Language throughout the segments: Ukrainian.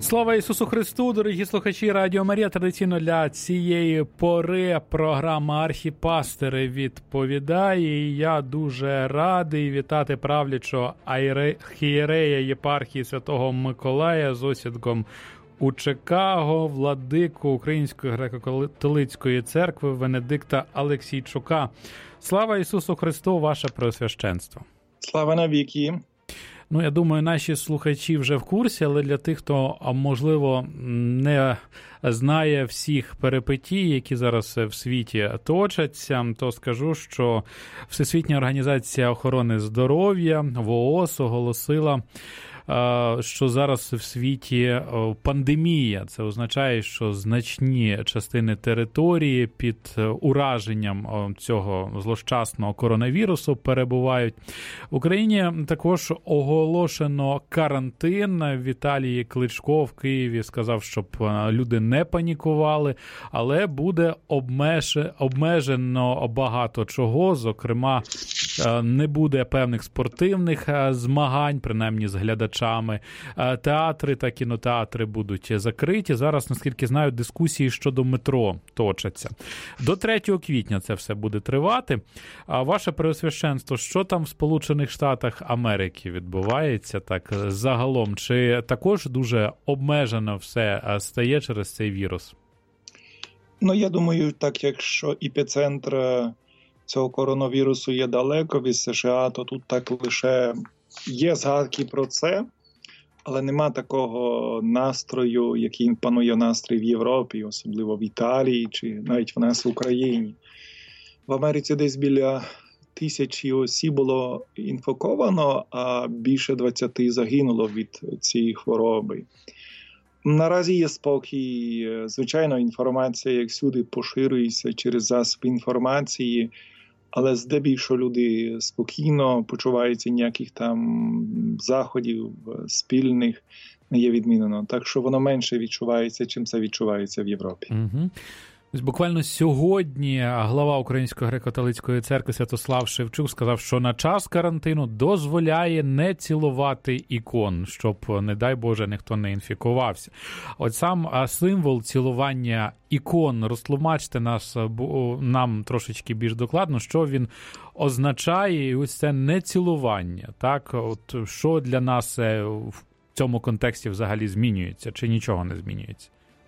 Слава Ісусу Христу, дорогі слухачі Радіо Марія. Традиційно для цієї пори програма «Архіпастери» відповідає. І я дуже радий вітати правлячого архієрея єпархії Святого Миколая з осідком у Чикаго, владику Української греко-католицької церкви Венедикта Алексійчука. Слава Ісусу Христу, ваше Преосвященство. Слава навіки. Я думаю, наші слухачі вже в курсі, але для тих, хто, можливо, не знає всіх перипетій, які зараз в світі точаться, то скажу, що Всесвітня організація охорони здоров'я ВООЗ оголосила, що зараз в світі пандемія. Це означає, що значні частини території під ураженням цього злощасного коронавірусу перебувають. В Україні також оголошено карантин. Віталій Кличко в Києві сказав, щоб люди не панікували, але буде обмежено багато чого, зокрема, не буде певних спортивних змагань, принаймні з глядачами. Театри та кінотеатри будуть закриті. Зараз, наскільки знаю, дискусії щодо метро точаться. До 3 квітня це все буде тривати. А ваше Преосвященство, що там в Сполучених Штатах Америки відбувається так загалом? Чи також дуже обмежено все стає через цей вірус? Я думаю, так якщо епіцентр цього коронавірусу є далеко від США, то тут так лише є згадки про це, але нема такого настрою, який панує настрій в Європі, особливо в Італії чи навіть в нас в Україні. В Америці десь біля 1000 осіб було інфіковано, а більше 20 загинуло від цієї хвороби. Наразі є спокій. Звичайно, інформація, як всюди, поширюється через засоби інформації, але здебільшого люди спокійно почуваються, ніяких там заходів спільних не є відмінено. Так що воно менше відчувається, чим це відчувається в Європі. Угу. Буквально сьогодні глава Української греко-католицької церкви Святослав Шевчук сказав, що на час карантину дозволяє не цілувати ікон, щоб, не дай Боже, ніхто не інфікувався. От сам символ цілування ікон, розтлумачте нам трошечки більш докладно, що він означає, і ось це нецілування. Так? От що для нас в цьому контексті взагалі змінюється, чи нічого не змінюється?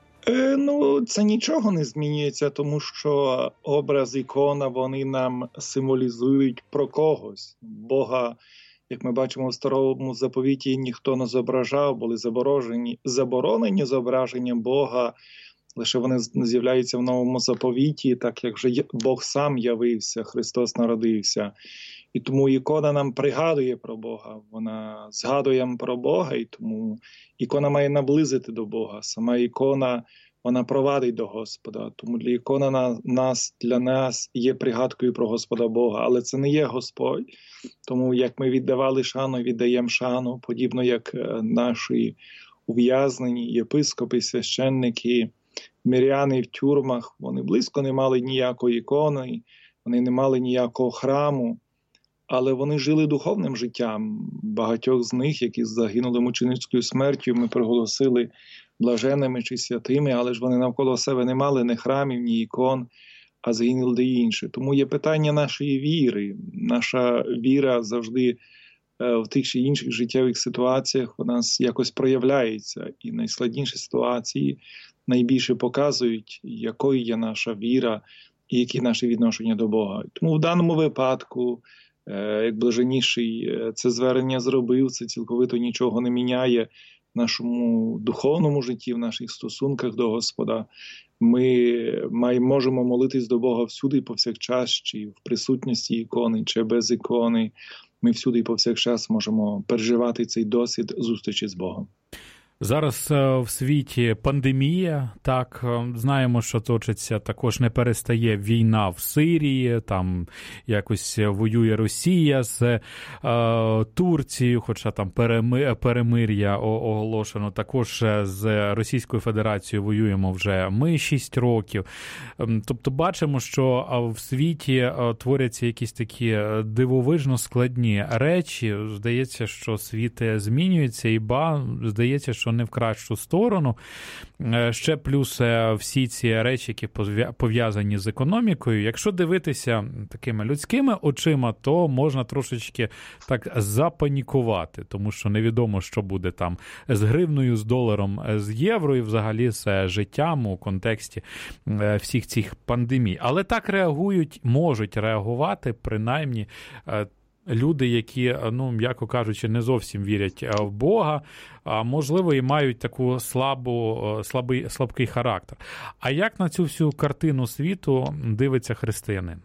Це нічого не змінюється, тому що образ ікона, вони нам символізують про когось. Бога, як ми бачимо в Старому Заповіті, ніхто не зображав, були заборонені зображення Бога, лише вони з'являються в Новому Заповіті, так як вже Бог сам явився, Христос народився. І тому ікона нам пригадує про Бога, вона згадує про Бога, і тому ікона має наблизити до Бога. Сама ікона, вона провадить до Господа. Тому ікона для нас є пригадкою про Господа Бога, але це не є Господь. Тому як ми віддавали шану, віддаємо шану, подібно як наші ув'язнені єпископи, священники, миряни в тюрмах, вони близько не мали ніякої ікони, вони не мали ніякого храму, але вони жили духовним життям. Багатьох з них, які загинули мученицькою смертю, ми проголосили блаженними чи святими, але ж вони навколо себе не мали ні храмів, ні ікон, а загинули де інше. Тому є питання нашої віри. Наша віра завжди в тих чи інших життєвих ситуаціях у нас якось проявляється. І найскладніші ситуації найбільше показують, якою є наша віра і які наші відношення до Бога. Тому в даному випадку, як блаженніший це звернення зробив, це цілковито нічого не міняє в нашому духовному житті, в наших стосунках до Господа. Ми можемо молитись до Бога всюди і повсякчас, чи в присутності ікони, чи без ікони. Ми всюди і повсякчас можемо переживати цей досвід зустрічі з Богом. Зараз в світі пандемія, так, знаємо, що точиться, також не перестає війна в Сирії, там якось воює Росія з Турцією, хоча там перемир'я оголошено, також з Російською Федерацією воюємо вже ми 6 років. Тобто бачимо, що в світі творяться якісь такі дивовижно складні речі, здається, що світ змінюється, здається, що не в кращу сторону. Ще плюс всі ці речі, які пов'язані з економікою. Якщо дивитися такими людськими очима, то можна трошечки так запанікувати, тому що невідомо, що буде там з гривною, з доларом, з євро і взагалі з життям у контексті всіх цих пандемій. Але так можуть реагувати принаймні люди, які, м'яко кажучи, не зовсім вірять в Бога, а можливо і мають таку слабкий характер. А як на цю всю картину світу дивиться християнин?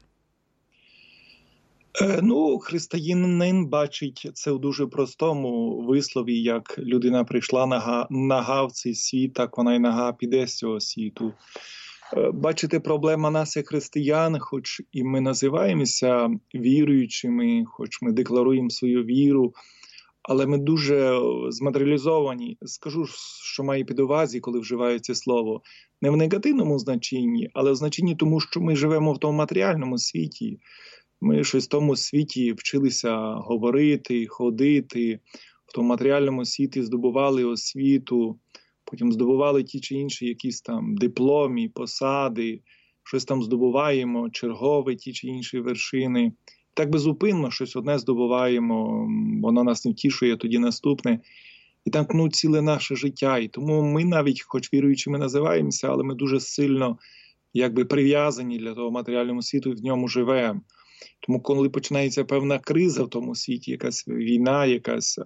Християнин бачить це у дуже простому вислові, як людина прийшла нага в цей світ, так вона й нага піде з цього світу. Бачите, проблема нас, як християн, хоч і ми називаємося віруючими, хоч ми декларуємо свою віру, але ми дуже зматеріалізовані. Скажу, що маю під увазі, коли вживаю це слово, не в негативному значенні, але в значенні тому, що ми живемо в тому матеріальному світі. Ми щось в тому світі вчилися говорити, ходити, в тому матеріальному світі здобували освіту, потім здобували ті чи інші якісь там дипломи, посади, щось там здобуваємо, чергові ті чи інші вершини. Так безупинно щось одне здобуваємо, воно нас не втішує, тоді наступне. І так ціле наше життя. І тому ми навіть, хоч віруючими називаємося, але ми дуже сильно прив'язані для того матеріального світу і в ньому живемо. Тому коли починається певна криза в тому світі, якась війна, якась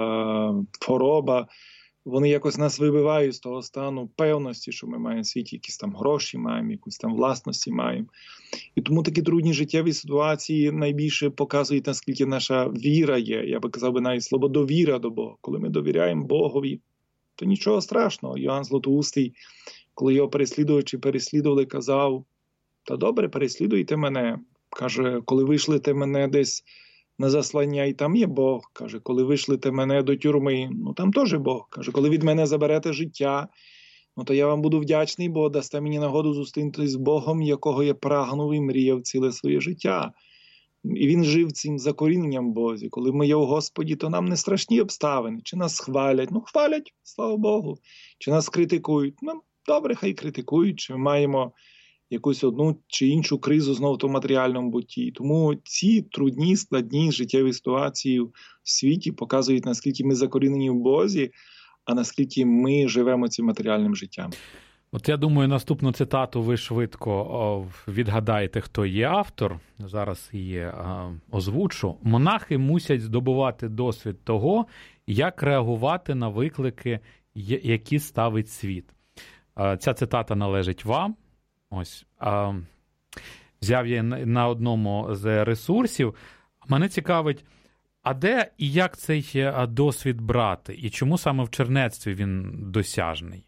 хвороба, вони якось нас вибивають з того стану певності, що ми маємо в світі, якісь там гроші маємо, якусь там власності маємо. І тому такі трудні життєві ситуації найбільше показують, наскільки наша віра є, я би казав навіть слово довіра до Бога. Коли ми довіряємо Богові, то нічого страшного. Йоанн Златоустий, коли його переслідували, казав: «Та добре, переслідуйте мене». Каже, коли вишлете мене десь на заслання, і там є Бог. Каже, коли вишлете мене до тюрми, там теж Бог. Каже, коли від мене заберете життя, то я вам буду вдячний, бо дасте мені нагоду зустрітися з Богом, якого я прагнув і мріяв ціле своє життя. І він жив цим закоріненням Бозі. Коли ми є у Господі, то нам не страшні обставини. Чи нас хвалять? Хвалять, слава Богу. Чи нас критикують? Добре, хай критикують. Чи ми маємо якусь одну чи іншу кризу знову в тому матеріальному бутті. Тому ці трудні, складні життєві ситуації в світі показують, наскільки ми закорінені в Бозі, а наскільки ми живемо цим матеріальним життям. От я думаю, наступну цитату ви швидко відгадаєте, хто є автор. Зараз її озвучу. «Монахи мусять здобувати досвід того, як реагувати на виклики, які ставить світ». Ця цитата належить вам. Ось, взяв я на одному з ресурсів. Мене цікавить, а де і як цей досвід брати? І чому саме в чернецтві він досяжний?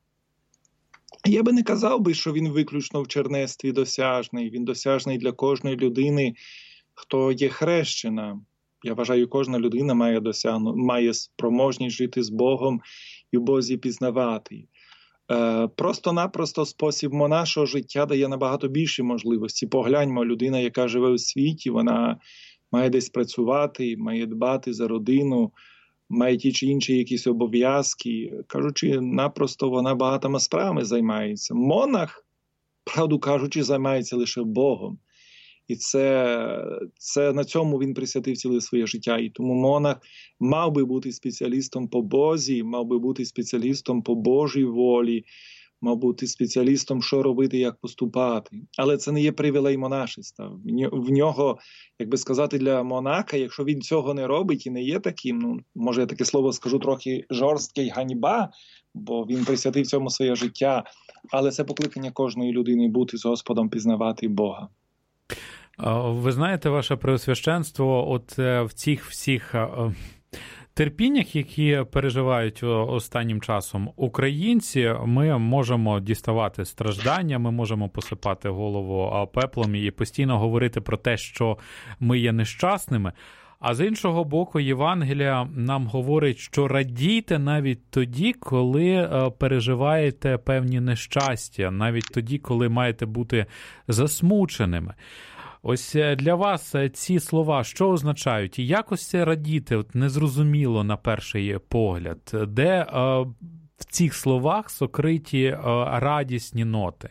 Я би не казав, що він виключно в чернецтві досяжний. Він досяжний для кожної людини, хто є хрещена. Я вважаю, кожна людина має спроможність жити з Богом і в Бозі пізнавати. Просто-напросто спосіб монашого життя дає набагато більші можливості. Погляньмо, людина, яка живе у світі, вона має десь працювати, має дбати за родину, має ті чи інші якісь обов'язки. Кажучи, напросто вона багатими справами займається. Монах, правду кажучи, займається лише Богом. І це на цьому він присвятив ціле своє життя. І тому монах мав би бути спеціалістом по Бозі, мав би бути спеціалістом по Божій волі, мав бути спеціалістом, що робити, як поступати. Але це не є привілей монашества. В нього, як би сказати, для монаха, якщо він цього не робить і не є таким, може я таке слово скажу трохи жорстке й ганьба, бо він присвятив цьому своє життя, але це покликання кожної людини бути з Господом, пізнавати Бога. Ви знаєте, ваше Преосвященство, от в цих всіх терпіннях, які переживають останнім часом українці, ми можемо діставати страждання, ми можемо посипати голову пеплом і постійно говорити про те, що ми є нещасними. А з іншого боку, Євангелія нам говорить, що радійте навіть тоді, коли переживаєте певні нещастя, навіть тоді, коли маєте бути засмученими. Ось для вас ці слова що означають? І якось це радіти, от незрозуміло на перший погляд, де в цих словах сокриті радісні ноти?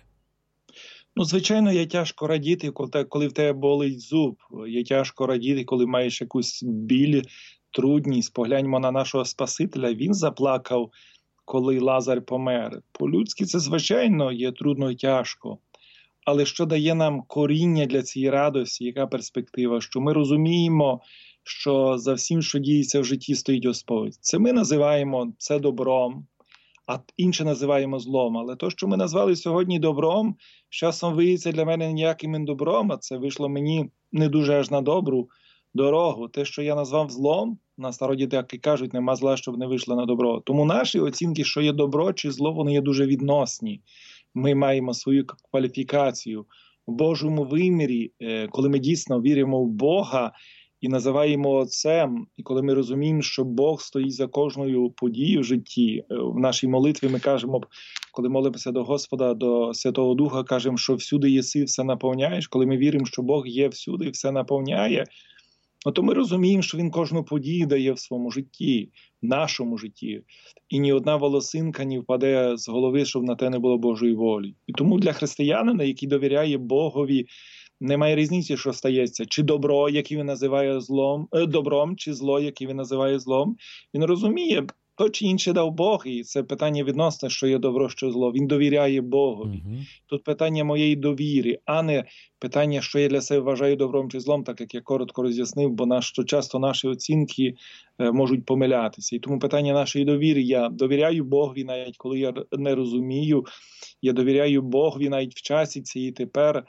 Ну, звичайно, є тяжко радіти, коли в тебе болить зуб. Є тяжко радіти, коли маєш якусь біль, трудність. Погляньмо на нашого Спасителя. Він заплакав, коли Лазар помер. По-людськи це, звичайно, є трудно і тяжко. Але що дає нам коріння для цієї радості, яка перспектива? Що ми розуміємо, що за всім, що діється в житті, стоїть Господь. Це ми називаємо це добром, а інше називаємо злом. Але те, що ми назвали сьогодні добром, з часом виявиться для мене ніяким добром, а це вийшло мені не дуже аж на добру дорогу. Те, що я назвав злом, на народі так і кажуть, нема зла, щоб не вийшло на добро. Тому наші оцінки, що є добро чи зло, вони є дуже відносні. Ми маємо свою кваліфікацію. В Божому вимірі, коли ми дійсно віримо в Бога і називаємо Отцем, і коли ми розуміємо, що Бог стоїть за кожною подією в житті, в нашій молитві ми кажемо, коли молимося до Господа, до Святого Духа, кажемо, що всюди єси, все наповняєш. Коли ми віримо, що Бог є всюди і все наповняє, то ми розуміємо, що Він кожну подію дає в своєму житті, в нашому житті. І ні одна волосинка не впаде з голови, щоб на те не було Божої волі. І тому для християнина, який довіряє Богові, немає різниці, що стається. Чи добро, яке він називає добром, чи зло, яке він називає злом. Він розуміє, то чи інше дав Бог, і це питання відносно, що є добро, що зло. Він довіряє Богові. Тут питання моєї довіри, а не питання, що я для себе вважаю добром чи злом, так як я коротко роз'яснив, бо часто наші оцінки можуть помилятися. І тому питання нашої довіри. Я довіряю Богові, навіть коли я не розумію. Я довіряю Богові навіть в часі цієї тепер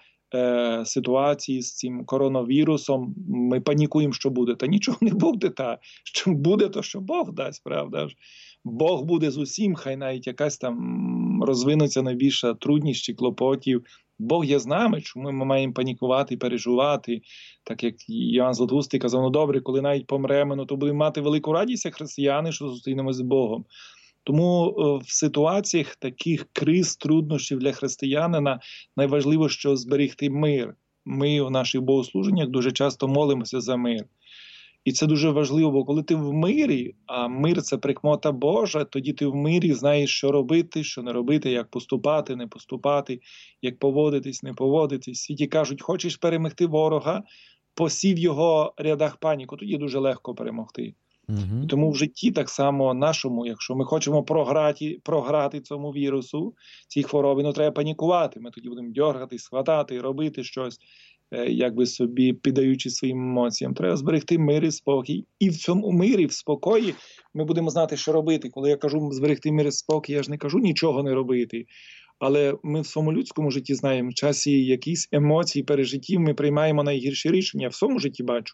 ситуації з цим коронавірусом. Ми панікуємо, що буде. Та нічого не буде, що буде, то що Бог дасть, правда ж. Бог буде з усім, хай навіть якась там розвинуться найбільша трудність чи клопотів. Бог є з нами, чому ми маємо панікувати, переживати. Так як Іоанн Златоустий казав, ну добре, коли навіть помремо, то будемо мати велику радість, як християни, що зустрінемося з Богом. Тому в ситуаціях таких криз, труднощів для християнина найважливо, що зберегти мир. Ми в наших богослуженнях дуже часто молимося за мир. І це дуже важливо, бо коли ти в мирі, а мир – це прикмета Божа, тоді ти в мирі знаєш, що робити, що не робити, як поступати, не поступати, як поводитись, не поводитись. В світі кажуть, хочеш перемогти ворога, посів в його рядах паніку, тоді дуже легко перемогти. Тому в житті так само нашому, якщо ми хочемо програти цьому вірусу, цій хворобі, треба панікувати. Ми тоді будемо дьоргатись, схватати, робити щось, якби собі піддаючи своїм емоціям. Треба зберегти мир і спокій. І в цьому мирі, в спокої ми будемо знати, що робити. Коли я кажу зберегти мир і спокій, я ж не кажу нічого не робити. Але ми в своєму людському житті знаємо, в часі якісь емоцій, пережиттів ми приймаємо найгірші рішення. В своєму житті бачу.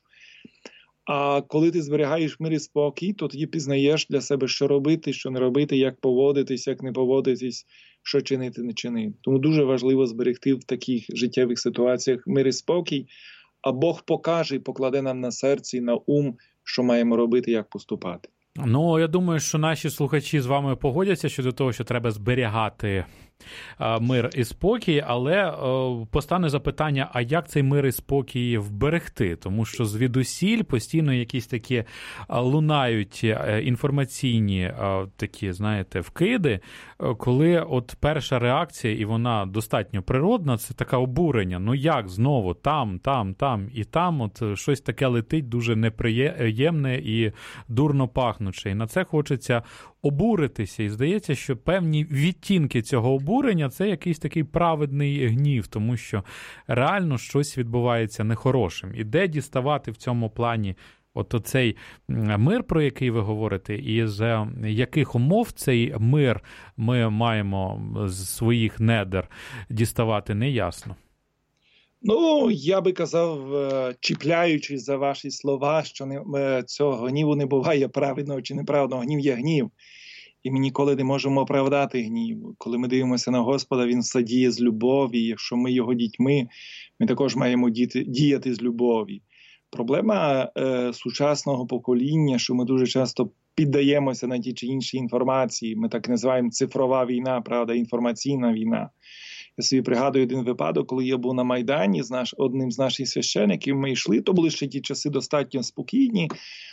А коли ти зберігаєш мир і спокій, то тоді пізнаєш для себе, що робити, що не робити, як поводитись, як не поводитись, що чинити, не чинити. Тому дуже важливо зберегти в таких життєвих ситуаціях мир і спокій, а Бог покаже і покладе нам на серці, на ум, що маємо робити, як поступати. Ну, я думаю, що наші слухачі з вами погодяться щодо того, що треба зберігати мир і спокій, але постане запитання, а як цей мир і спокій вберегти? Тому що звідусіль постійно якісь такі лунають інформаційні такі, знаєте, вкиди, коли от перша реакція, і вона достатньо природна, це таке обурення. Ну як знову там і там от щось таке летить дуже неприємне і дурно пахнуче. І на це хочеться обуритися. І здається, що певні відтінки цього обурення – це якийсь такий праведний гнів, тому що реально щось відбувається нехорошим. І де діставати в цьому плані от оцей мир, про який ви говорите, і з яких умов цей мир ми маємо з своїх недер діставати, неясно. Ну, я би казав, чіпляючись за ваші слова, що цього гніву не буває праведного чи неправедного. Гнів є гнів. І ми ніколи не можемо оправдати гнів. Коли ми дивимося на Господа, Він все діє з любові. Якщо ми Його дітьми, ми також маємо діяти з любові. Проблема сучасного покоління, що ми дуже часто піддаємося на ті чи інші інформації. Ми так називаємо цифрова війна, правда, інформаційна війна. Я собі пригадую один випадок, коли я був на Майдані з одним з наших священиків, ми йшли, то були ще ті часи достатньо спокійні,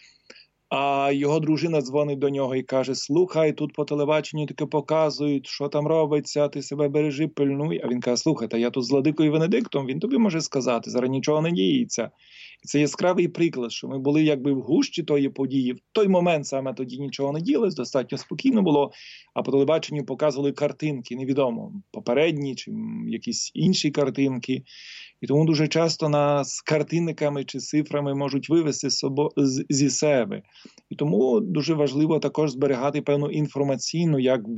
а його дружина дзвонить до нього і каже: слухай, тут по телебаченню таке показують, що там робиться, ти себе бережи, пильнуй. А він каже: слухайте, я тут з владикою Венедиктом, він тобі може сказати, зараз нічого не діється. І це яскравий приклад, що ми були якби в гущі тої події. В той момент саме тоді нічого не ділось, достатньо спокійно було, а по телебаченню показували картинки, невідомо, попередні чи якісь інші картинки. І тому дуже часто нас картинниками чи цифрами можуть вивести зі себе. І тому дуже важливо також зберігати певну інформаційну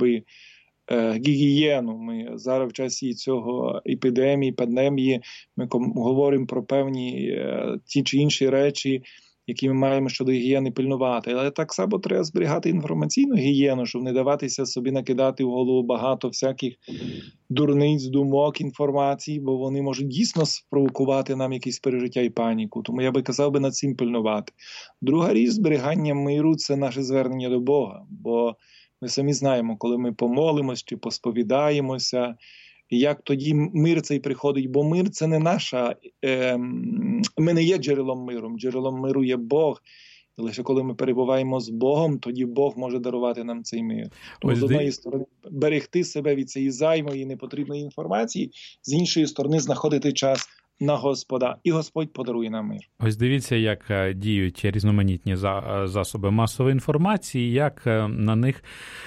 гігієну. Ми зараз в часі цього епідемії, пандемії, ми говоримо про певні ті чи інші речі, які ми маємо щодо гігієни пильнувати. Але так само треба зберігати інформаційну гігієну, щоб не даватися собі накидати в голову багато всяких дурниць, думок, інформації, бо вони можуть дійсно спровокувати нам якісь пережиття і паніку. Тому я би казав над цим пильнувати. Друга річ зберігання миру – це наше звернення до Бога, бо ми самі знаємо, коли ми помолимось чи посповідаємося, як тоді мир цей приходить, бо мир – це не наша, ми не є джерелом миру є Бог. І лише коли ми перебуваємо з Богом, тоді Бог може дарувати нам цей мир. Тому з однієї сторони берегти себе від цієї зайвої непотрібної інформації, з іншої сторони знаходити час на Господа, і Господь подарує нам мир. Ось дивіться, як діють різноманітні засоби масової інформації, як на них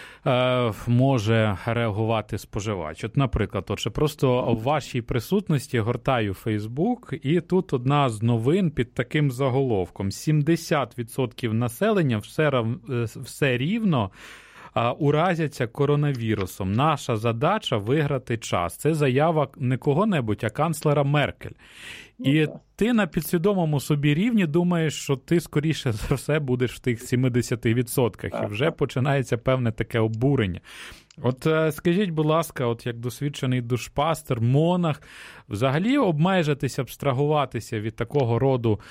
може реагувати споживач. От, наприклад, просто в вашій присутності гортаю Фейсбук, і тут одна з новин під таким заголовком: 70% населення все рівно уразяться коронавірусом. Наша задача – виграти час. Це заява не кого-небудь, а канцлера Меркель. І ти на підсвідомому собі рівні думаєш, що ти, скоріше за все, будеш в тих 70%. І вже починається певне таке обурення. От скажіть, будь ласка, от як досвідчений душпастер, монах, взагалі обмежитися, абстрагуватися від такого роду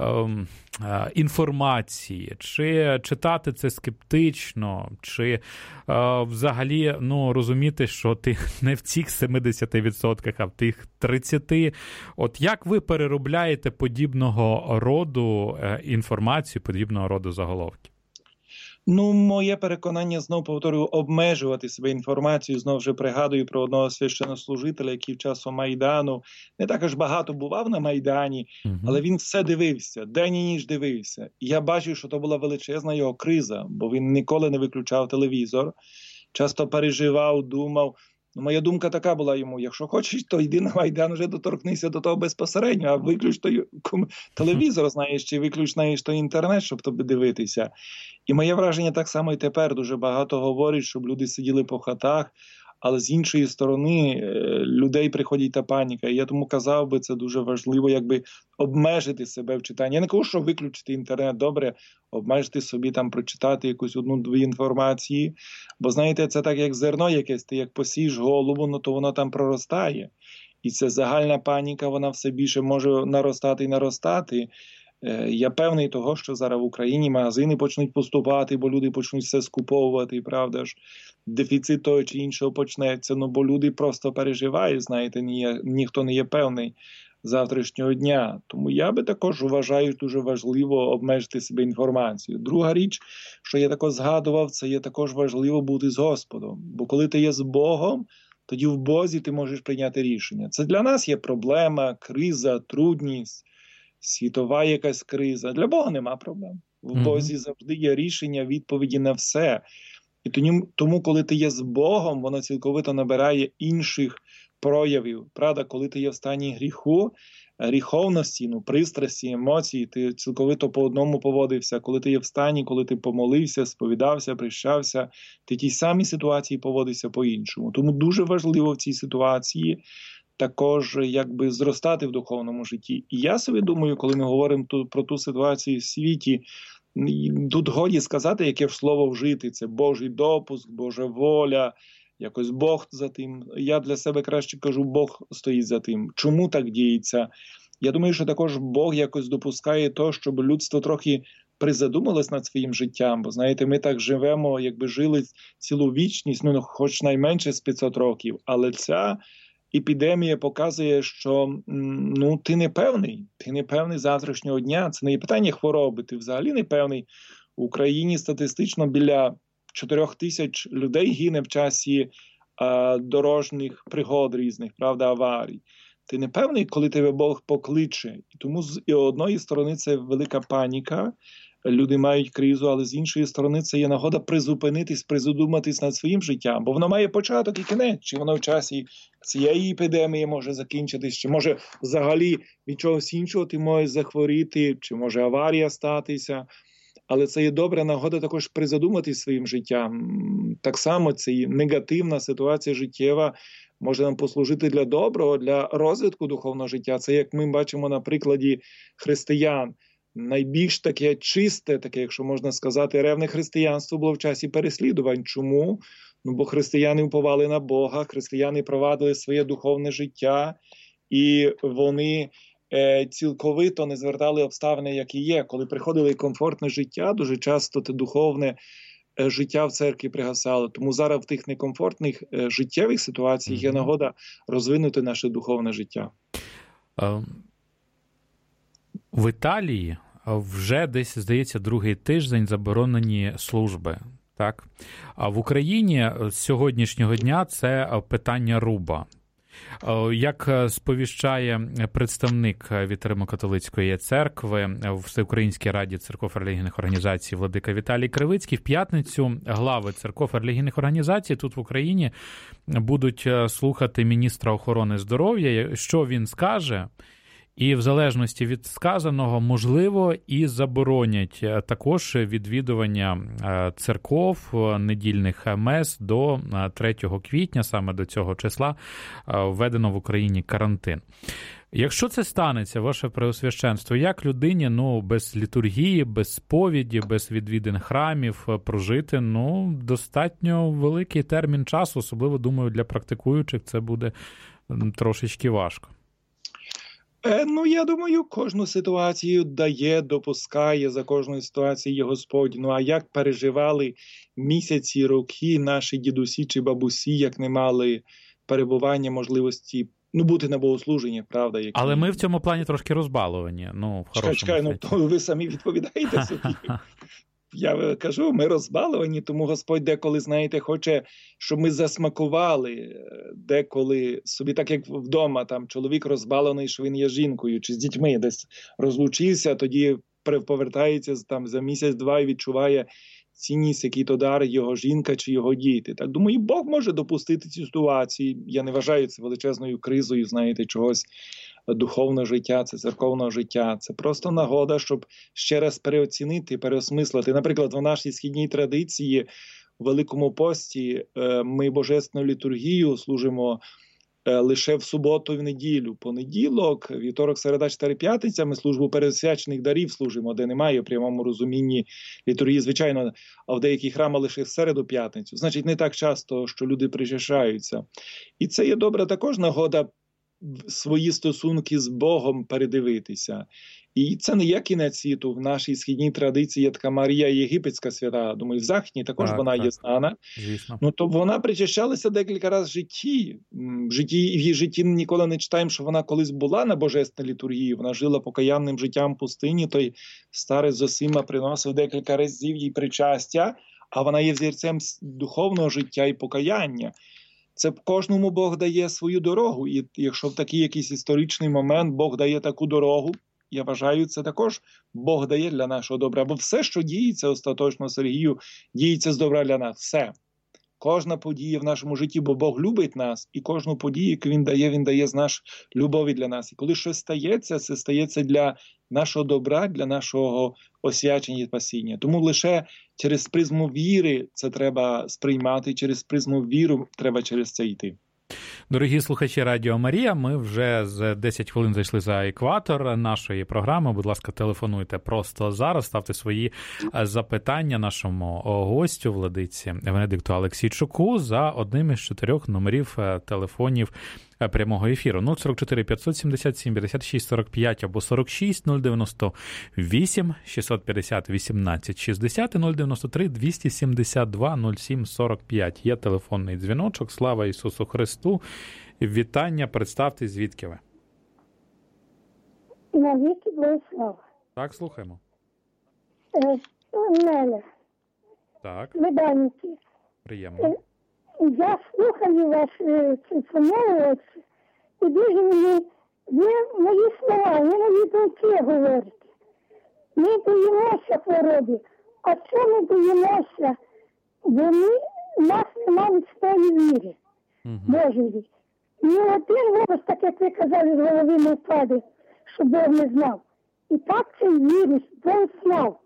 інформації, чи читати це скептично, чи взагалі розуміти, що ти не в цих 70%, а в тих 30%. От як ви переробляєте подібного роду інформацію, подібного роду заголовки? Моє переконання, знову повторюю, обмежувати себе інформацією. Знову вже пригадую про одного священнослужителя, який в часу Майдану не так аж багато бував на Майдані, але він все дивився, день і ніч дивився. І я бачив, що то була величезна його криза, бо він ніколи не виключав телевізор, часто переживав, думав. Моя думка така була йому: якщо хочеш, то йди на Майдан, вже доторкнися до того безпосередньо, а виключ той телевізор, знаєш, чи виключ, знаєш, той інтернет, щоб тобі дивитися. І моє враження так само і тепер. Дуже багато говорять, щоб люди сиділи по хатах, але з іншої сторони людей приходить та паніка. І я тому казав би, це дуже важливо, обмежити себе в читанні. Я не кажу, що виключити інтернет, добре, обмежити собі там прочитати якусь одну-дві інформації. Бо, знаєте, це так, як зерно якесь, ти як посієш голову, то воно там проростає. І ця загальна паніка, вона все більше може наростати і наростати. Я певний того, що зараз в Україні магазини почнуть поступати, бо люди почнуть все скуповувати, правда ж, дефіцит того чи іншого почнеться, бо люди просто переживають, знаєте, ніхто не є певний завтрашнього дня. Тому я би також вважаю, дуже важливо обмежити себе інформацією. Друга річ, що я також згадував, це є також важливо бути з Господом, бо коли ти є з Богом, тоді в Бозі ти можеш прийняти рішення. Це для нас є проблема, криза, трудність, світова якась криза. Для Бога нема проблем. В Бозі завжди є рішення, відповіді на все. І тому, коли ти є з Богом, воно цілковито набирає інших проявів. Правда, коли ти є в стані гріховності, пристрасті, емоції, ти цілковито по одному поводився. Коли ти є в стані, коли ти помолився, сповідався, прищався, ти в тій самій ситуації поводишся по-іншому. Тому дуже важливо в цій ситуації також зростати в духовному житті. І я собі думаю, коли ми говоримо про ту ситуацію в світі, тут годі сказати, яке ж слово вжити. Це Божий допуск, Божа воля, якось Бог за тим. Я для себе краще кажу, Бог стоїть за тим. Чому так діється? Я думаю, що також Бог якось допускає то, щоб людство трохи призадумалось над своїм життям. Бо, знаєте, ми так живемо, жили цілу вічність, хоч найменше з 500 років. Але ця епідемія показує, що ти не певний завтрашнього дня. Це не є питання хвороби, ти взагалі не певний. В Україні статистично біля 4 тисяч людей гине в часі дорожніх пригод різних, правда, аварій. Ти не певний, коли тебе Бог покличе. І тому з одної сторони це велика паніка, люди мають кризу, але з іншої сторони це є нагода призупинитись, призадуматись над своїм життям, бо воно має початок і кінець. Чи воно в часі цієї епідемії може закінчитись, чи може взагалі від чогось іншого ти можеш захворіти, чи може аварія статися. Але це є добра нагода також призадуматись своїм життям. Так само це і негативна ситуація життєва може нам послужити для доброго, для розвитку духовного життя. Це, як ми бачимо на прикладі християн. Найбільш таке чисте, таке, якщо можна сказати, ревне християнство було в часі переслідувань. Чому? Бо християни уповали на Бога, християни провадили своє духовне життя, і вони цілковито не звертали обставини, які є. Коли приходило комфортне життя, дуже часто те духовне життя в церкві пригасало. Тому зараз в тих некомфортних життєвих ситуаціях є нагода розвинути наше духовне життя. В Італії вже десь, здається, другий тиждень заборонені служби. Так? А в Україні з сьогоднішнього дня це питання руба. Як сповіщає представник від Римо-католицької церкви в Всеукраїнській раді церков релігійних організацій владика Віталій Кривицький, в п'ятницю глави церков релігійних організацій тут в Україні будуть слухати міністра охорони здоров'я, що він скаже, і в залежності від сказаного, можливо, і заборонять також відвідування церков, недільних мес до 3 квітня, саме до цього числа, введено в Україні карантин. Якщо це станеться, ваше преосвященство, як людині, без літургії, без сповіді, без відвідин храмів прожити, достатньо великий термін часу, особливо, думаю, для практикуючих це буде трошечки важко. Я думаю, кожну ситуацію допускає, за кожною ситуацією є Господь. А як переживали місяці, роки наші дідусі чи бабусі, як не мали перебування, можливості, бути на богослуженні, правда? Але ми в цьому плані трошки розбаловані, в хорошому то ви самі відповідаєте собі. Я кажу, ми розбаловані, тому Господь деколи, хоче, щоб ми засмакували, деколи собі, так як вдома, там чоловік розбалений, що він є жінкою, чи з дітьми десь розлучився, тоді повертається там за місяць-два і відчуває цінність, який то дар його жінка чи його діти. Так, думаю, Бог може допустити ці ситуації. Я не вважаю це величезною кризою, чогось духовного життя, це церковного життя. Це просто нагода, щоб ще раз переоцінити, переосмислити. Наприклад, в нашій східній традиції, у Великому пості, ми божественну літургію служимо лише в суботу і в неділю. Понеділок, вівторок, середа, четвер, п'ятниця ми службу пересвячених дарів служимо, де немає в прямому розумінні літургії, звичайно, а в деяких храмах лише в середу, п'ятницю. Значить, не так часто, що люди причащаються. І це є добра також нагода свої стосунки з Богом передивитися. І це не є кінець світу. В нашій східній традиції є така Марія Єгипетська свята. Думаю, в Західній також вона є знана. Звісно. То вона причащалася декілька разів в житті. В її житті ніколи не читаємо, що вона колись була на божественній літургії. Вона жила покаянним життям в пустині. Той старець Зосима приносив декілька разів їй причастя, а вона є взірцем духовного життя і покаяння. Це кожному Бог дає свою дорогу. І якщо в такий якийсь історичний момент Бог дає таку дорогу, я вважаю, це також Бог дає для нашого добра. Бо все, що діється остаточно, Сергію, діється з добра для нас. Все. Кожна подія в нашому житті, бо Бог любить нас, і кожну подію, яку Він дає з нашої любові для нас. І коли щось стається, це стається для нашого добра, для нашого освячення і спасіння. Тому лише через призму віри це треба сприймати, через призму віри треба через це йти. Дорогі слухачі Радіо Марія, ми вже з 10 хвилин зайшли за екватор нашої програми. Будь ласка, телефонуйте просто зараз, ставте свої запитання нашому гостю, владиці Венедикту Алексійчуку, за одним із 4 номерів телефонів прямого ефіру. 044 577 56 45 або 46 098 650 18 60 і 093 272 07 45. Є телефонний дзвіночок. Слава Ісусу Христу! Вітання, представте, звідки ви? Навіки Борислав. Так, слухаємо. Мене. Так, Меданіки. приємно. Я слухаю вас цю і дуже мені, ви мої слова, ви мої думки говорите. Ми боїмося хвороби, а чому ми боїмося? Бо нас немає своєї віри, Божої. Ні один голос, так як ви казали, з голови не впаде, що Бог не знав. І так цей вірус Бог знав.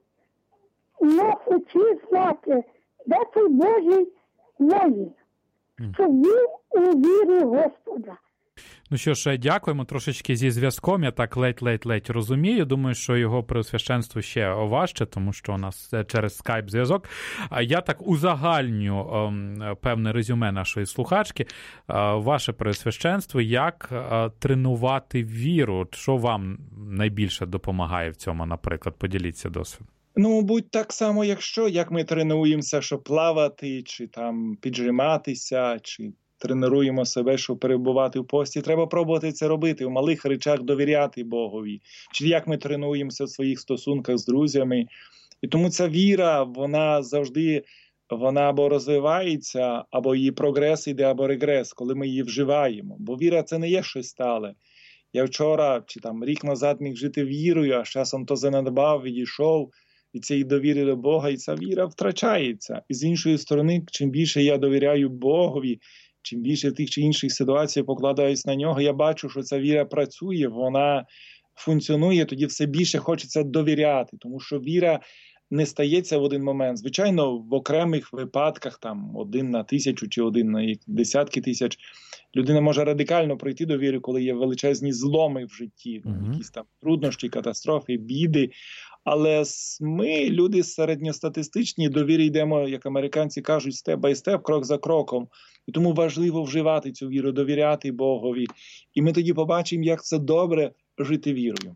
Не хочу знати, де цей Божий воїн, щоб він у вірі Господа. Ну що ж, дякуємо. Трошечки зі зв'язком, я так ледь розумію. Думаю, що його преосвященство ще важче, тому що у нас через скайп зв'язок. Я так узагальню певне резюме нашої слухачки. Ваше преосвященство, як тренувати віру? Що вам найбільше допомагає в цьому, наприклад? Поділіться досвідом. Ну, будь так само, як ми тренуємося, щоб плавати, чи там піджиматися, чи тренуємо себе, щоб перебувати в пості. Треба пробувати це робити, у малих речах довіряти Богові. Чи як ми тренуємося в своїх стосунках з друзями. І тому ця віра, вона завжди, вона або розвивається, або її прогрес іде, або регрес, коли ми її вживаємо. Бо віра – це не є щось стале. Я вчора, чи там рік назад міг жити вірою, а з часом то занедбав, відійшов від цієї довіри до Бога, і ця віра втрачається. І з іншої сторони, чим більше я довіряю Богові, чим більше в тих чи інших ситуацій покладаюсь на нього, я бачу, що ця віра працює, вона функціонує, тоді все більше хочеться довіряти, тому що віра не стається в один момент. Звичайно, в окремих випадках, там, 1 на 1000 чи 1 на десятки тисяч, людина може радикально прийти до віри, коли є величезні зломи в житті, якісь там труднощі, катастрофи, біди. Але ми, люди середньостатистичні, до віри йдемо, як американці кажуть, степ бай степ, крок за кроком. І тому важливо вживати цю віру, довіряти Богові. І ми тоді побачимо, як це добре жити вірою.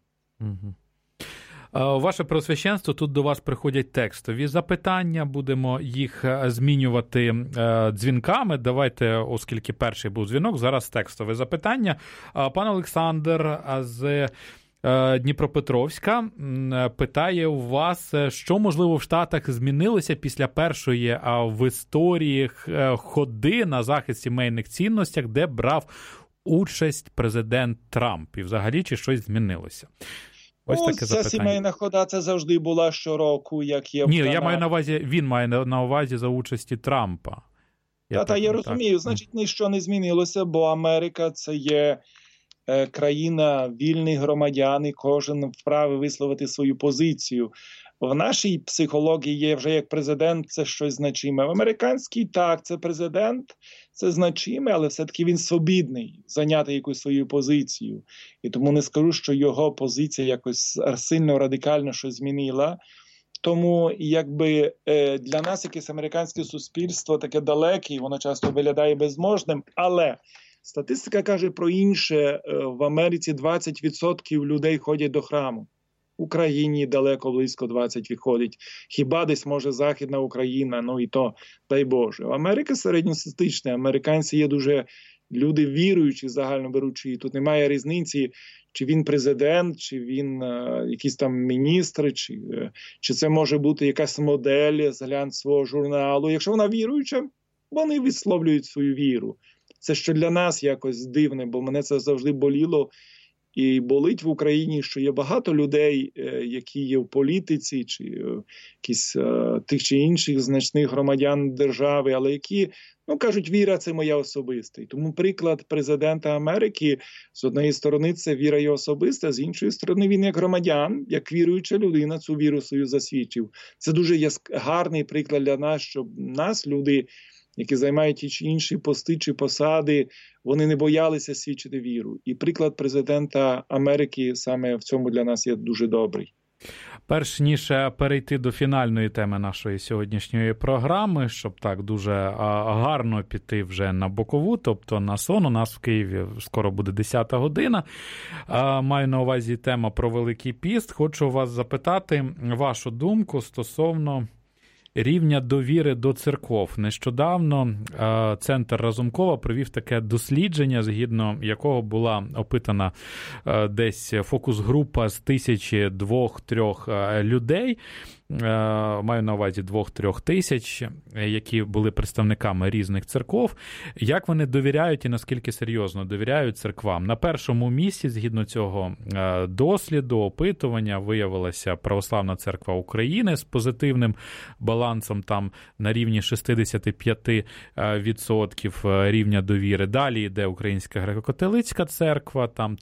Ваше Преосвященство, тут до вас приходять текстові запитання, будемо їх змінювати дзвінками. Давайте, оскільки перший був дзвінок, зараз текстове запитання. Пан Олександр з Дніпропетровська питає у вас, що, можливо, в Штатах змінилося після першої в історії ходи на захист сімейних цінностях, де брав участь президент Трамп. І взагалі, чи щось змінилося? Ось таке запитання. Ця сімейна хода, це завжди була щороку, як є в Ні, я маю на увазі, він має на увазі за участі Трампа. Я розумію, значить, ніщо не змінилося, бо Америка – це є країна вільних громадян, і кожен вправі висловити свою позицію. В нашій психології є вже як президент, це щось значиме. В американській так, це президент, це значиме, але все-таки він свобідний зайняти якусь свою позицію. І тому не скажу, що його позиція якось сильно, радикально щось змінила. Тому якби для нас якесь американське суспільство таке далеке, воно часто виглядає безможним, але статистика каже про інше. В Америці 20% людей ходять до храму. В Україні далеко, близько 20 виходить. Хіба десь, може, Західна Україна, ну і то, дай Боже. Америка середньостатистична, американці є дуже люди віруючі, загально беручи. Тут немає різниці, чи він президент, чи він якийсь там міністр, чи це може бути якась модель з глянцевого журналу. Якщо вона віруюча, вони висловлюють свою віру. Це що для нас якось дивне, бо мене це завжди боліло і болить в Україні, що є багато людей, які є в політиці, чи якісь тих чи інших значних громадян держави, але які, кажуть, віра – це моя особиста. І тому приклад президента Америки, з однієї сторони, це віра його особиста, з іншої сторони, він як громадян, як віруюча людина, цю віру свою засвідчив. Це дуже гарний приклад для нас, щоб нас, люди, які займають ті чи інші пости чи посади, вони не боялися свідчити віру. І приклад президента Америки саме в цьому для нас є дуже добрий. Перш ніж перейти до фінальної теми нашої сьогоднішньої програми, щоб так дуже гарно піти вже на бокову, тобто на сон, у нас в Києві скоро буде 10 година, маю на увазі тема про Великий піст, хочу вас запитати вашу думку стосовно рівня довіри до церков. Нещодавно Центр Разумкова провів таке дослідження, згідно якого була опитана десь фокус-група з 1000-2-3 людей, маю на увазі 2-3 тисяч, які були представниками різних церков, як вони довіряють і наскільки серйозно довіряють церквам. На першому місці, згідно цього досліду, опитування, виявилася Православна Церква України з позитивним балансом там на рівні 65% рівня довіри. Далі йде Українська Греко-Католицька Церква, там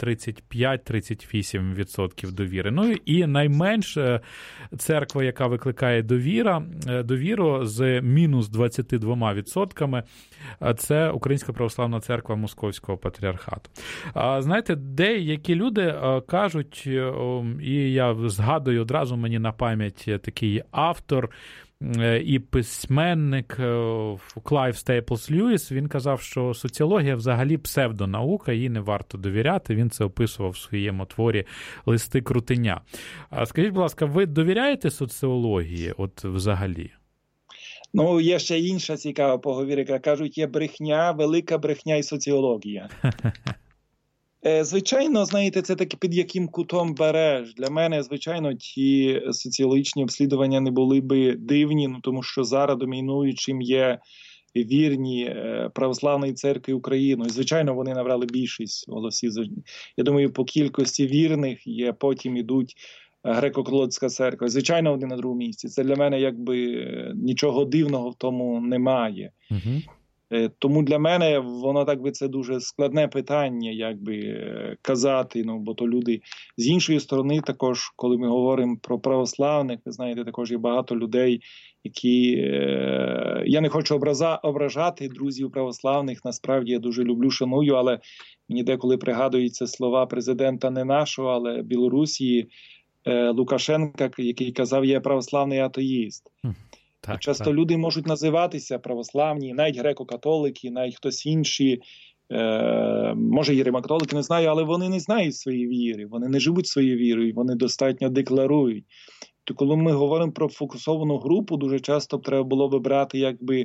35-38% довіри. Ну і найменша церква, яка викликає довіру з мінус 22%, це Українська Православна Церква Московського Патріархату. Знаєте, деякі люди кажуть, і я згадую одразу мені на пам'ять такий автор і письменник Клайв Стейплс Льюіс, він казав, що соціологія взагалі псевдонаука, їй не варто довіряти, він це описував в своєму творі «Листи Крутеня». Скажіть, будь ласка, ви довіряєте соціології от взагалі? Ну, є ще інша цікава поговірка. Кажуть, є брехня, велика брехня і соціологія. Звичайно, знаєте, це таки під яким кутом береш. Для мене, звичайно, ті соціологічні обслідування не були би дивні, тому що зараз домінуючим є вірні Православної Церкви України. І, звичайно, вони набрали більшість голосів. Я думаю, по кількості вірних є, потім ідуть Греко-Католицька Церква. Звичайно, вони на другому місці. Це для мене якби нічого дивного в тому немає. Тому для мене воно так би це дуже складне питання, якби казати, бо то люди з іншої сторони також, коли ми говоримо про православних, ви знаєте, також є багато людей, які, я не хочу ображати друзів православних, насправді я дуже люблю, шаную, але мені деколи пригадуються слова президента не нашого, але Білорусі, Лукашенка, який казав, я православний атеїст. Так, часто люди можуть називатися православні, навіть греко-католики, навіть хтось інший, може і римокатолики, не знаю, але вони не знають своєї віри, вони не живуть своєю вірою, вони достатньо декларують. То коли ми говоримо про фокусовану групу, дуже часто треба було би брати якби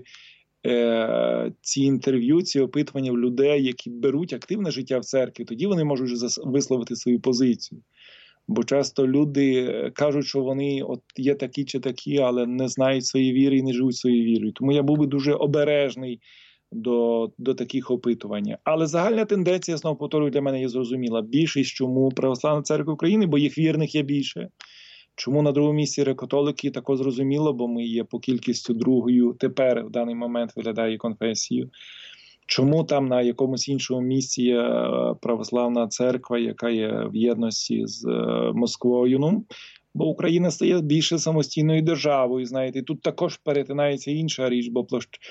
ці інтерв'ю, ці опитування в людей, які беруть активне життя в церкві, тоді вони можуть висловити свою позицію. Бо часто люди кажуть, що вони от є такі чи такі, але не знають своєї віри і не живуть своєю вірою. Тому я був би дуже обережний до таких опитувань. Але загальна тенденція, знову повторюю, для мене є зрозуміла. Більшість чому Православна Церква України, бо їх вірних є більше. Чому на другому місці греко-католики, також зрозуміло, бо ми є по кількістю другою, тепер в даний момент виглядає конфесією. Чому там на якомусь іншому місці є Православна Церква, яка є в єдності з Москвою? Ну, бо Україна стає більше самостійною державою, знаєте. І тут також перетинається інша річ, бо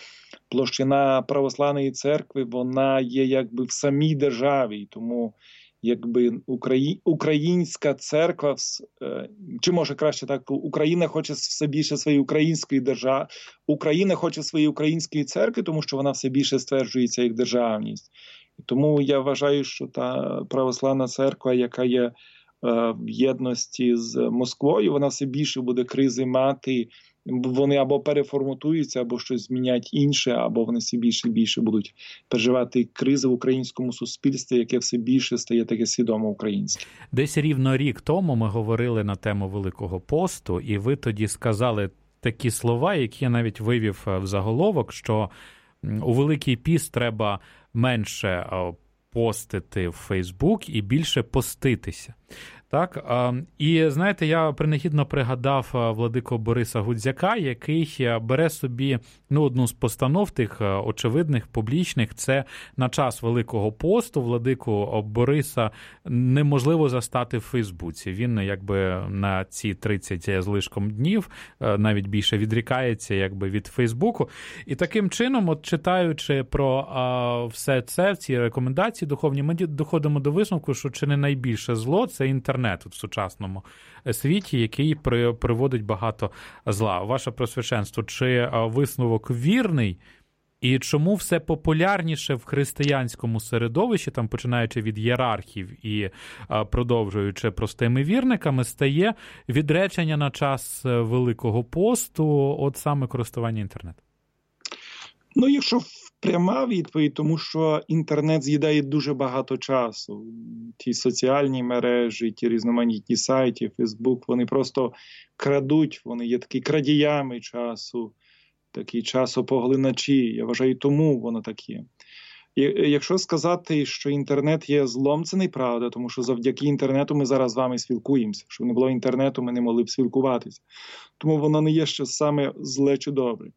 площина Православної Церкви, вона є якби в самій державі, тому якби українська церква, чи може краще так, Україна хоче все більше своєї української держави, Україна хоче своєї української церкви, тому що вона все більше стверджується як державність. І тому я вважаю, що та Православна Церква, яка є в єдності з Москвою, вона все більше буде кризи мати, вони або переформатуються, або щось змінять інше, або вони все більше і більше будуть переживати кризи в українському суспільстві, яке все більше стає таке свідомо українське. Десь рівно рік тому ми говорили на тему Великого посту, і ви тоді сказали такі слова, які я навіть вивів в заголовок, що у Великий піст треба менше постити в Фейсбук і більше поститися. Так, і знаєте, я принагідно пригадав владику Бориса Гудзяка, який бере собі одну з постанов тих очевидних, публічних, це на час Великого посту владику Бориса неможливо застати в Фейсбуці. Він якби на ці 30 з лишком днів навіть більше відрікається якби від Фейсбуку. І таким чином, от читаючи про все це, ці рекомендації духовні, ми доходимо до висновку, що чи не найбільше зло – це інтернет в сучасному світі, який приводить багато зла. Ваше Преосвященство, чи висновок вірний, І чому все популярніше в християнському середовищі, там починаючи від ієрархів і продовжуючи простими вірниками, стає відречення на час Великого посту, от саме користування інтернетом? Ну, якщо пряма відповідь, тому що інтернет з'їдає дуже багато часу. Ті соціальні мережі, ті різноманітні сайти, Фейсбук, вони просто крадуть, вони є такі крадіями часу, такі часопоглиначі. Я вважаю, тому воно таке. Якщо сказати, що інтернет є злом, це неправда, тому що завдяки інтернету ми зараз з вами спілкуємося. Якщо не було інтернету, ми не могли б спілкуватися. Тому воно не є щось саме зле чи добре.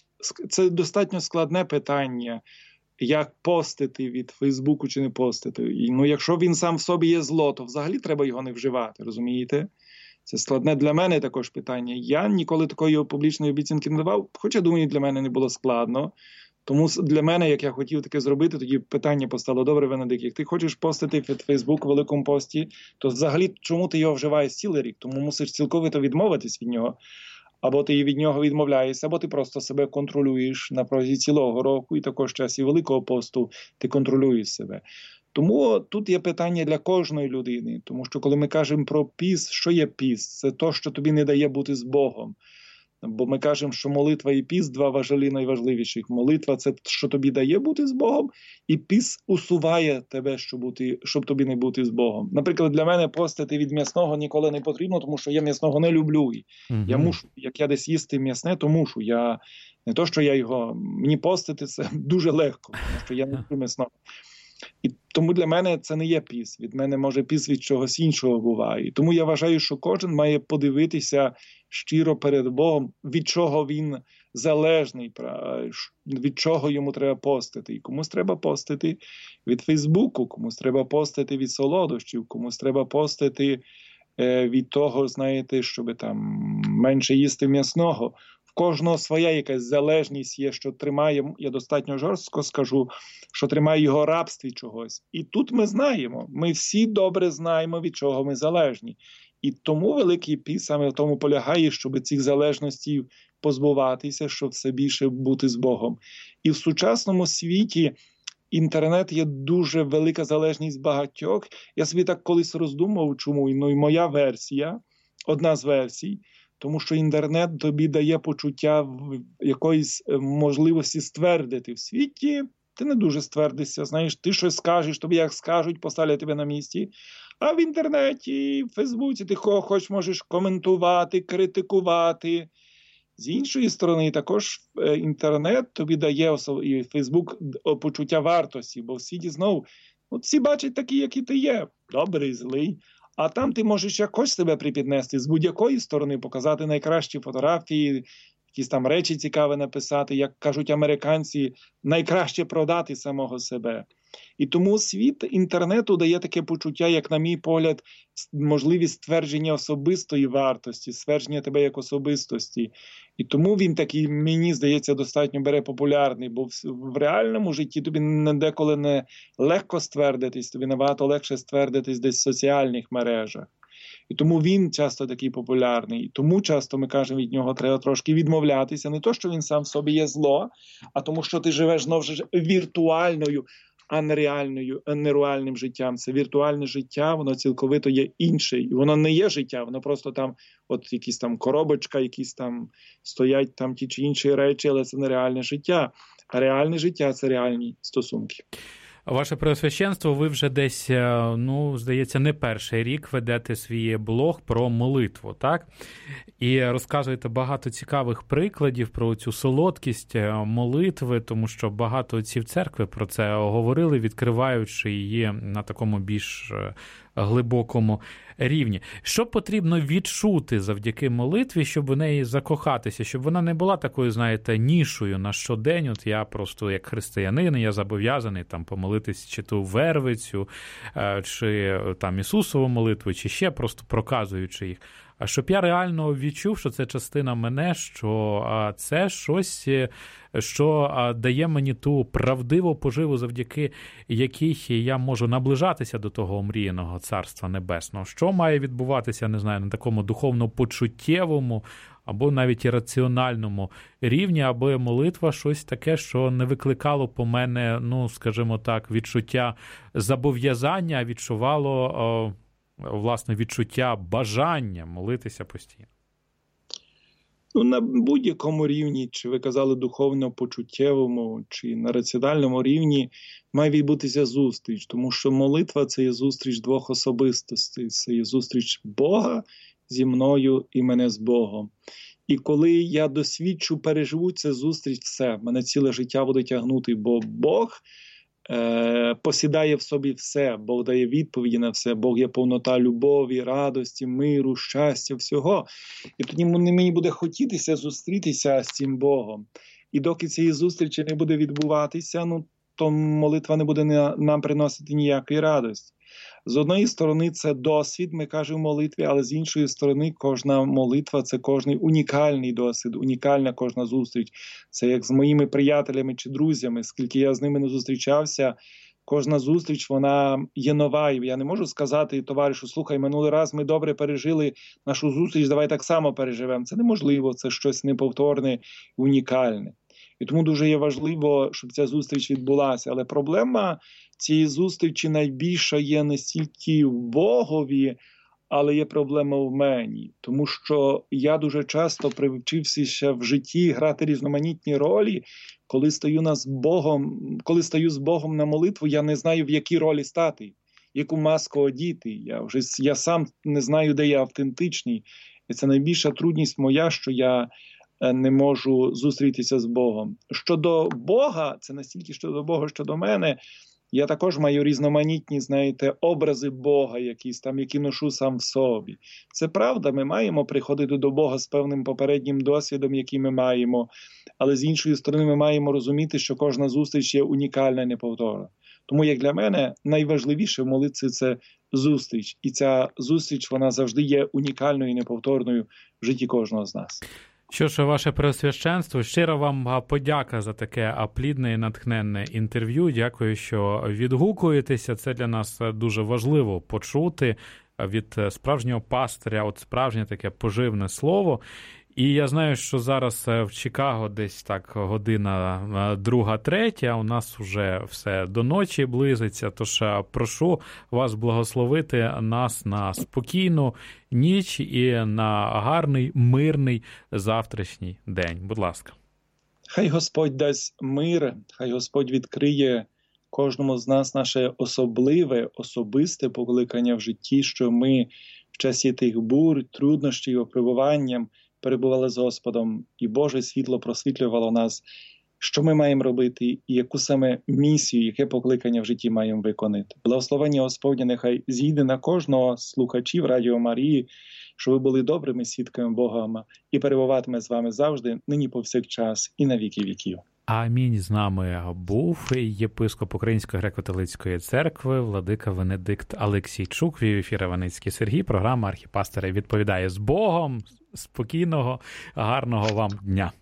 Це достатньо складне питання, як постити від Фейсбуку чи не постити. Ну, якщо він сам в собі є зло, то взагалі треба його не вживати, розумієте? Це складне для мене також питання. Я ніколи такої публічної обіцянки не давав, хоча, думаю, для мене не було складно. Тому для мене, як я хотів таке зробити, тоді питання постало: добре, Венедикт, як ти хочеш постити від Фейсбук в великому пості, то взагалі чому ти його вживаєш цілий рік? Тому мусиш цілковито відмовитись від нього. Або ти від нього відмовляєшся, або ти просто себе контролюєш на протязі цілого року, і також в часі Великого посту ти контролюєш себе. Тому тут є питання для кожної людини, тому що коли ми кажемо про піст, що є піст? Це то, що тобі не дає бути з Богом. Бо ми кажемо, що молитва і піст – два найважливіших. Молитва – це що тобі дає бути з Богом, і піст усуває тебе, щоб тобі не бути з Богом. Наприклад, для мене постити від м'ясного ніколи не потрібно, тому що я м'ясного не люблю. Я мушу, як я десь їсти м'ясне, то мушу. Не то, що мені постити це дуже легко, тому що я не люблю м'ясного. І тому для мене це не є піст. Від мене, може, піст від чогось іншого буває. І тому я вважаю, що кожен має подивитися щиро перед Богом, від чого він залежний, від чого йому треба постити. І комусь треба постити від Фейсбуку, комусь треба постити від солодощів, комусь треба постити від того, знаєте, щоб там менше їсти м'ясного. В кожного своя якась залежність є, що тримає, я достатньо жорстко скажу, що тримає його рабстві чогось. І тут ми знаємо, ми всі добре знаємо, від чого ми залежні. І тому Великий піст саме в тому полягає, щоб цих залежностей позбуватися, щоб все більше бути з Богом. І в сучасному світі інтернет є дуже велика залежність багатьох. Я собі так колись роздумав, чому, і моя версія, одна з версій, тому що інтернет тобі дає почуття якоїсь можливості ствердити в світі. Ти не дуже ствердишся, знаєш, ти щось скажеш, тобі як скажуть, поставлять тебе на місці. А в інтернеті, в Фейсбуці ти хоч можеш коментувати, критикувати. З іншої сторони, також інтернет тобі дає, і Фейсбук, почуття вартості, бо в світі знову, всі бачать такі, які ти є, добрий, злий. А там ти можеш якось себе припіднести, з будь-якої сторони показати найкращі фотографії, якісь там речі цікаві написати, як кажуть американці, найкраще продати самого себе. І тому світ інтернету дає таке почуття, як, на мій погляд, можливість ствердження особистої вартості, ствердження тебе як особистості. І тому він такий, мені здається, достатньо бере популярний, бо в реальному житті тобі деколи не легко ствердитись, тобі набагато легше ствердитись десь в соціальних мережах. І тому він часто такий популярний. І тому часто ми кажемо, від нього треба трошки відмовлятися. Не то, що він сам в собі є зло, а тому, що ти живеш знову ж віртуальною, а не реальним життям. Це віртуальне життя, воно цілковито є інше. І воно не є життя, воно просто там, от якісь там коробочка, якісь там стоять там ті чи інші речі, але це не реальне життя. А реальне життя – це реальні стосунки. Ваше Преосвященство, ви вже десь, здається, не перший рік ведете свій блог про молитву, так? І розказуєте багато цікавих прикладів про цю солодкість молитви, тому що багато отців церкви про це говорили, відкриваючи її на такому більш глибокому рівні. Що потрібно відчути завдяки молитві, щоб в неї закохатися, щоб вона не була такою, знаєте, нішою на щодень, от я просто як християнин, я зобов'язаний там помолитись чи ту Вервицю, чи там Ісусову молитву, чи ще просто проказуючи їх. А щоб я реально відчув, що це частина мене, що це щось, що дає мені ту правдиву поживу, завдяки якій я можу наближатися до того омріяного Царства Небесного. Що має відбуватися, не знаю, на такому духовно-почуттєвому, або навіть і раціональному рівні, аби молитва щось таке, що не викликало по мене, ну, скажімо так, відчуття зобов'язання, а відчувало, власне, відчуття бажання молитися постійно? Ну, на будь-якому рівні, чи ви казали духовно-почуттєвому, чи на раціональному рівні, має відбутися зустріч, тому що молитва – це є зустріч двох особистостей, це є зустріч Бога зі мною і мене з Богом. І коли я досвідчу, переживу цю зустріч, все, мене ціле життя буде тягнути, бо Бог посідає в собі все, Бог дає відповіді на все, Бог є повнота любові, радості, миру, щастя, всього. І тоді мені буде хотітися зустрітися з цим Богом. І доки цієї зустрічі не буде відбуватися, ну, то молитва не буде нам приносити ніякої радості. З одної сторони, це досвід, ми кажемо в молитві, але з іншої сторони, кожна молитва – це кожний унікальний досвід, унікальна кожна зустріч. Це як з моїми приятелями чи друзями, скільки я з ними не зустрічався, кожна зустріч, вона є нова. І я не можу сказати товаришу, слухай, минулий раз ми добре пережили нашу зустріч, давай так само переживемо. Це неможливо, це щось неповторне, унікальне. І тому дуже є важливо, щоб ця зустріч відбулася. Але проблема цієї зустрічі найбільша є не стільки в Богові, але є проблема в мені. Тому що я дуже часто привчився ще в житті грати різноманітні ролі. Коли стою з Богом на молитву, я не знаю, в якій ролі стати, яку маску одіти. Я сам не знаю, де я автентичний. І це найбільша трудність моя, що я не можу зустрітися з Богом. Щодо Бога, це настільки щодо Бога, що до мене, я також маю різноманітні, знаєте, образи Бога якісь там, які ношу сам в собі. Це правда, ми маємо приходити до Бога з певним попереднім досвідом, який ми маємо, але з іншої сторони ми маємо розуміти, що кожна зустріч є унікальна і неповторна. Тому, як для мене, найважливіше в молитві – це зустріч. І ця зустріч, вона завжди є унікальною і неповторною в житті кожного з нас. Що ж, ваше преосвященство, щиро вам подяка за таке плідне і натхненне інтерв'ю. Дякую, що відгукуєтеся. Це для нас дуже важливо почути від справжнього пастиря, от справжнє таке поживне слово. І я знаю, що зараз в Чикаго десь так година 2-3, а у нас вже все до ночі близиться. Тож прошу вас благословити нас на спокійну ніч і на гарний, мирний завтрашній день. Будь ласка. Хай Господь дасть мир, хай Господь відкриє кожному з нас наше особливе, особисте покликання в житті, що ми в часі тих бур, труднощів, випробуванням перебували з Господом, і Боже світло просвітлювало нас, що ми маємо робити, і яку саме місію, яке покликання в житті маємо виконати. Благословення Господнє нехай зійде на кожного з слухачів Радіо Марії, щоб ви були добрими свідками Бога і перебуватиме з вами завжди, нині повсякчас і на віки віків. Амінь. З нами був єпископ Української греко-католицької церкви владика Венедикт Алексійчук. Вів ефір Іваницький Сергій. Програма «Архіпастери» відповідає з Богом. Спокійного, гарного вам дня.